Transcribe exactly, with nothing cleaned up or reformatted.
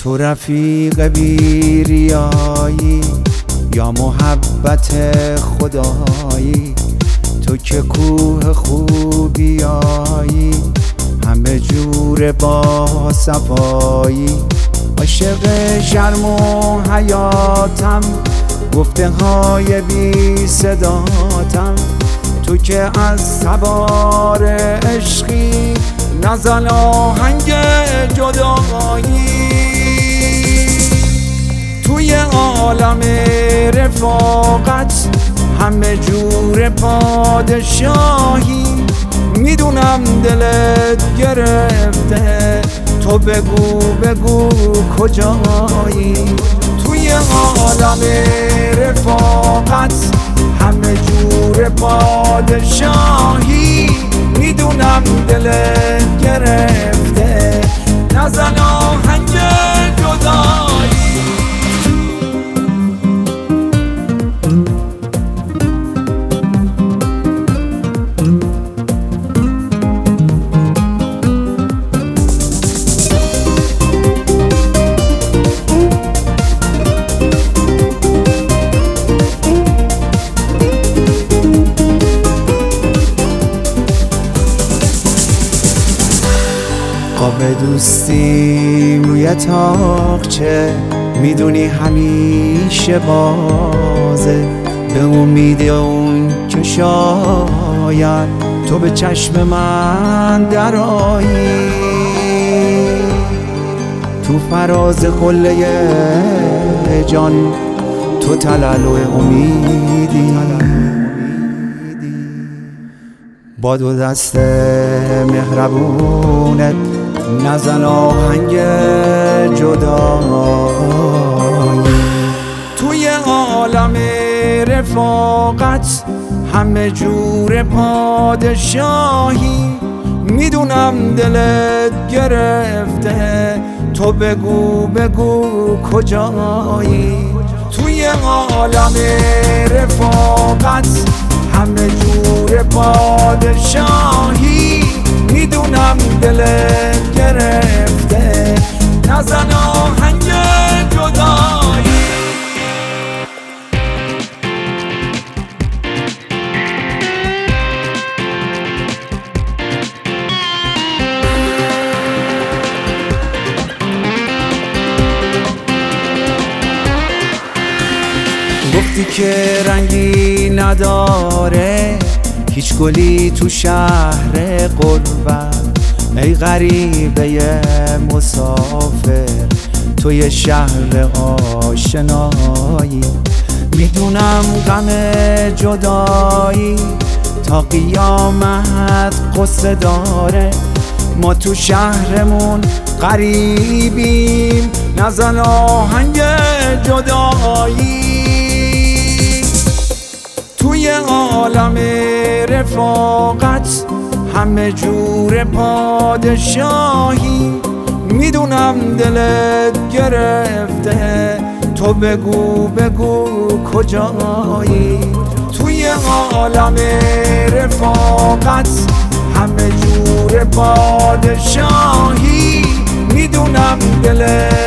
تو رفیق بیریایی یا محبت خدایی؟ تو که کوه خوبیایی، همه جور با صفایی. عاشق شرم و حیاتم، گفته های بی صداتم. تو که از سوار عشقی، نزن آهنگ جدایی. توی عالم رفاقت، همه جور پادشاهی. میدونم دلت گرفته، تو بگو بگو کجایی؟ توی عالم رفاقت، همه جور پادشاهی. میدونم دلت گرفته، نزن آهنگ جدایی. قاب دوستی روی تاقچه، میدونی همیشه بازه. به امید اون که شاید تو به چشم من درآیی. تو فراز قله جان، تو تلالو امیدی. با دو دست مهربونت، نزن آهنگ جدایی. توی عالم رفاقت، همه جور پادشاهی. میدونم دلت گرفته، تو بگو بگو کجایی؟ توی عالم رفاقت، همه جور پادشاهی. میدونم دلت گرفته، نزن آهنگ جدایی. گفتی که رنگی نداره هیچ گلی تو شهر غربت. ای غریبه مسافر، توی شهر آشنایی. میدونم غم جدایی تا قیامت قصه داره. ما تو شهرمون غریبیم، نزن آهنگ جدایی. توی عالم رفاقت، همه جور پادشاهی. میدونم دلت گرفته، تو بگو بگو کجایی؟ توی عالم رفاقت، همه جور پادشاهی. میدونم دلت